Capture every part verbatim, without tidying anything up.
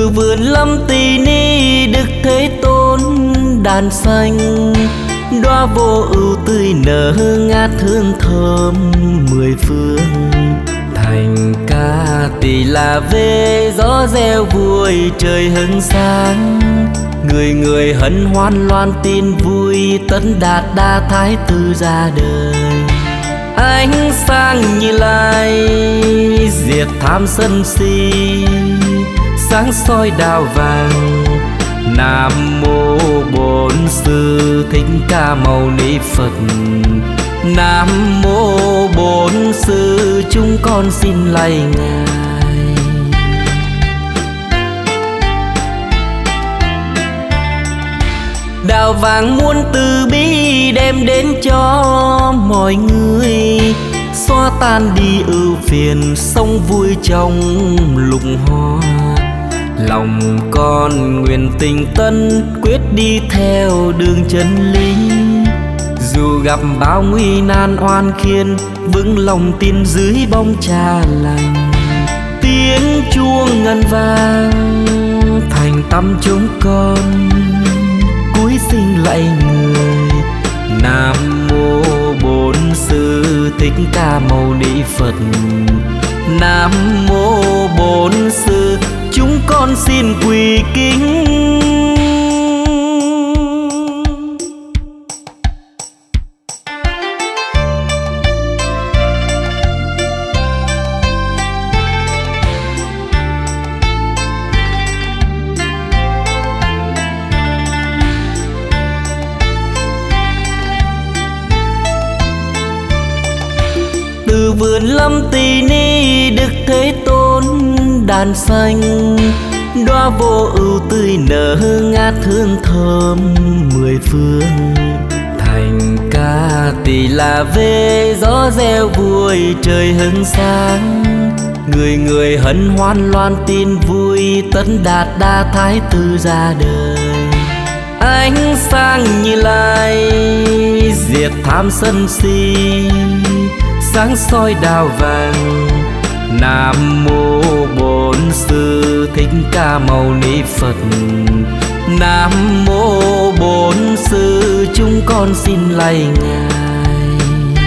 Từ vườn lâm tỳ ni Đức Thế Tôn đàn xanh, đóa vô ưu tươi nở ngát hương thơm mười phương. Thành Ca Tỳ La Vê gió reo vui trời hứng sáng, người người hân hoan loan tin vui tấn đạt đa thái tử ra đời. Ánh sáng Như Lai diệt tham sân si, sáng soi đào vàng. Nam mô Bổn Sư Thích Ca Mâu Ni Phật. Nam mô Bổn Sư chúng con xin lạy Ngài. Đào vàng muôn từ bi đem đến cho mọi người, xóa tan đi ưu phiền sống vui trong lục hoa. Lòng con nguyện tình tân quyết đi theo đường chân lý, dù gặp bao nguy nan oan khiên vững lòng tin dưới bóng trà lành. Tiếng chuông ngân vang thành tâm chúng con cúi xin lạy người. Nam mô Bổn Sư Thích Ca Mâu Ni Phật. Nam mô Bổn Sư chúng con xin quỳ kính. Từ vườn lâm tỳ ni Đức Thế Tôn đàn xanh, đóa vô ưu tươi nở ngát hương thơm mười phương. Thành Ca Tỳ La Vê gió reo vui trời hứng sáng, người người hân hoan loan tin vui tấn đạt đa thái tử ra đời. Ánh sáng Như Lai diệt tham sân si, sáng soi đào vàng. Nam mô Bổn Sư Thích Ca Mâu Ni Phật. Nam mô Bổn Sư chúng con xin lạy Ngài.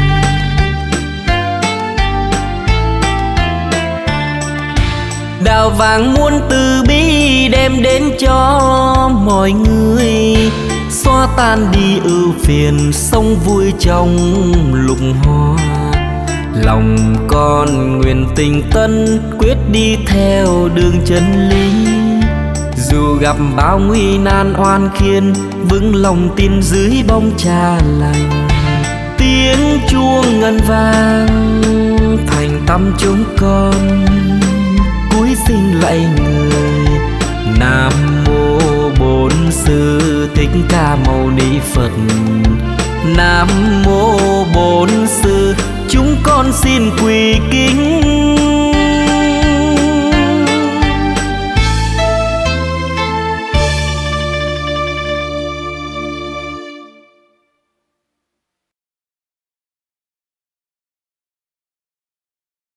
Đào vàng muôn từ bi đem đến cho mọi người, xóa tan đi ưu phiền sống vui trong lục hoa. Lòng con nguyện tình tân quyết đi theo đường chân lý, dù gặp bao nguy nan oan khiên vững lòng tin dưới bóng trà lành. Tiếng chuông ngân vang thành tâm chúng con cúi xin lạy người. Nam mô Bổn Sư Thích Ca Mâu Ni Phật. Nam mô Bổn Sư chúng con xin quỳ kính.